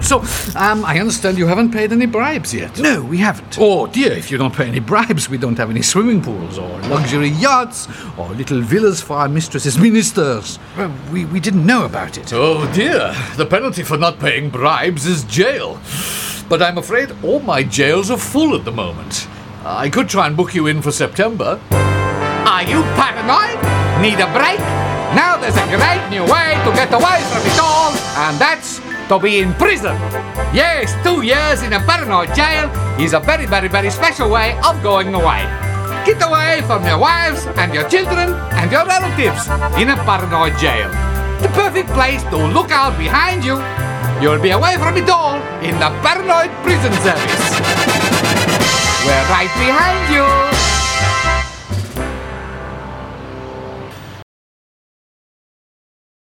So, I understand you haven't paid any bribes yet. No, we haven't. Oh dear, if you don't pay any bribes, we don't have any swimming pools or luxury yachts or little villas for our mistresses' ministers. Well, we didn't know about it. Oh dear, the penalty for not paying bribes is jail. But I'm afraid all my jails are full at the moment. I could try and book you in for September. Are you paranoid? Need a break? Now there's a great new way to get away from it all, and that's to be in prison. Yes, 2 years in a paranoid jail is a very, very, very special way of going away. Get away from your wives and your children and your relatives in a paranoid jail. The perfect place to look out behind you. You'll be away from it all in the paranoid prison service. We're right behind you.